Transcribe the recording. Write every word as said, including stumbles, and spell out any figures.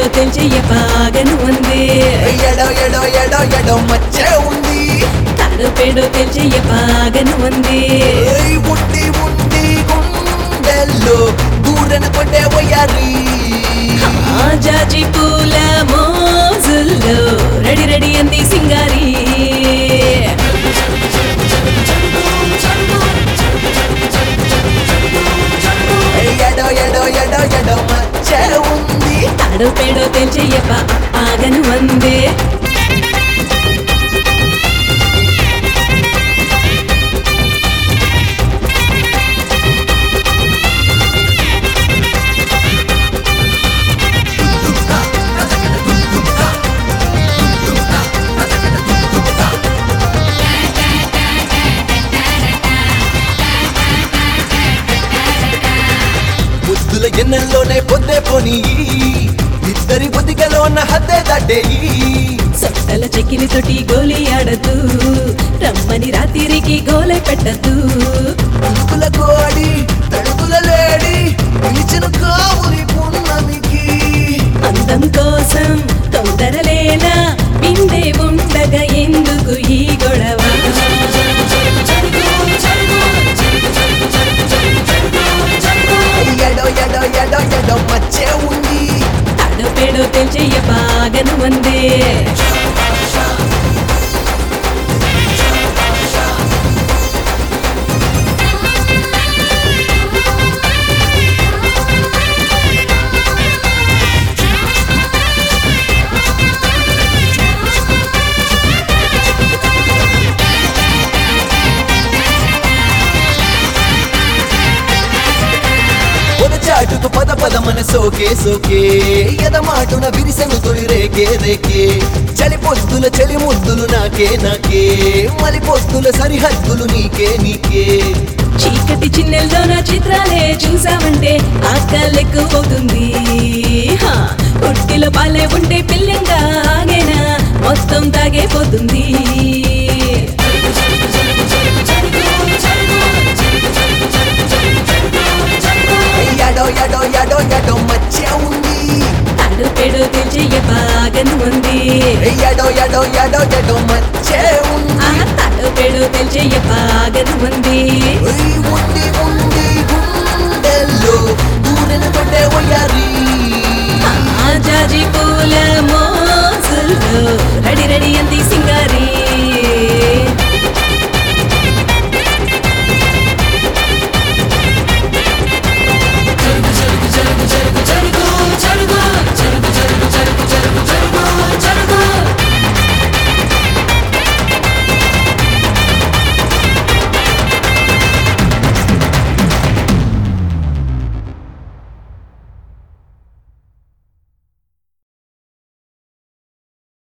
తడుపేడో తెల్చెయ్య బాగను ఉంది ఎడో ఎడో ఎడో ఎడో మచ్చే ఉంది తడుపేడో తెల్చెయ్య బాగను ఉంది ఏయ్ ఉండి ఉండి గుండెల్లో దూరన కొట్టే వయ్యారి ఆ జాజి పూల మోజుల్లో రెడీ రెడీ అంది సింగారి ఎడో ఎడో ఎడో ఎడో మచ్చే ఉంది తడుపేడో తెల్చెయ్య బాగను ఉంది బుద్ధుల ఎన్నెల్లోనే పొద్దే పోనీ ఇద్దరి బుద్ధికలో ఉన్న హద్దే దాటేయి సొట్టల చెక్కిలితోటి గోలి ఆడద్దు రమ్మని రాత్రికి గోలై పెట్టద్దు తడుపుల కోడి తడుపుల లేడి పిలిచిన కావురి పున్నమికి అందం కోసం తొందరలేలా విందే ఉండగా ఎందుకు ఈ గొడవ ఎడో ఎడో ఎడో ఎడో మచ్చే ఉంది తడుపేడో తెల్చెయ్య బాగను ఉంది చాటుకు పద పదమన సోకే సోకే ఎదమాటున విరిసెను తొలి రేకే రేకే చలి పొద్దుల చలి ముద్దులు నాకే నాకే మలి పొద్దుల సరిహద్దులు నీకే నీకే చీకటి చిన్నెల్లో నా చిత్రాలే చూసావంటే ఆకలెక్కువ అవుతుంది హా, పుట్టిలో పాలే ఉంటే పిల్లంగా ఆగేనా మొత్తం తాగేపోతుంది ఎడో ఎడో ఎడో ఎడో మచ్చే ఉంది తడుపేడో తెల్చెయ్య బాగను ఉంది ఎడో ఎడో ఎడో ఎడో మచ్చే ఉంది ఆహా, తడుపేడో తెల్చెయ్య బాగను ఉంది ఏయ్ ఉండి ఉండి గుండెల్లో దూరన కొట్టే వయ్యారి ఆ జాజి పూల